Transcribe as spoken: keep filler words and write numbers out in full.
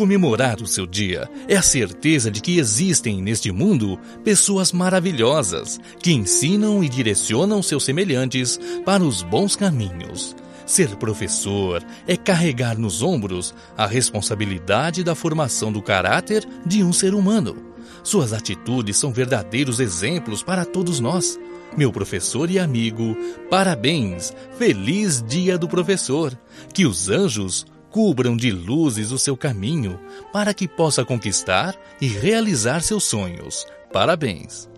Comemorar o seu dia é a certeza de que existem neste mundo pessoas maravilhosas que ensinam e direcionam seus semelhantes para os bons caminhos. Ser professor é carregar nos ombros a responsabilidade da formação do caráter de um ser humano. Suas atitudes são verdadeiros exemplos para todos nós. Meu professor e amigo, parabéns! Feliz Dia do Professor! Que os anjos cubram de luzes o seu caminho para que possa conquistar e realizar seus sonhos. Parabéns!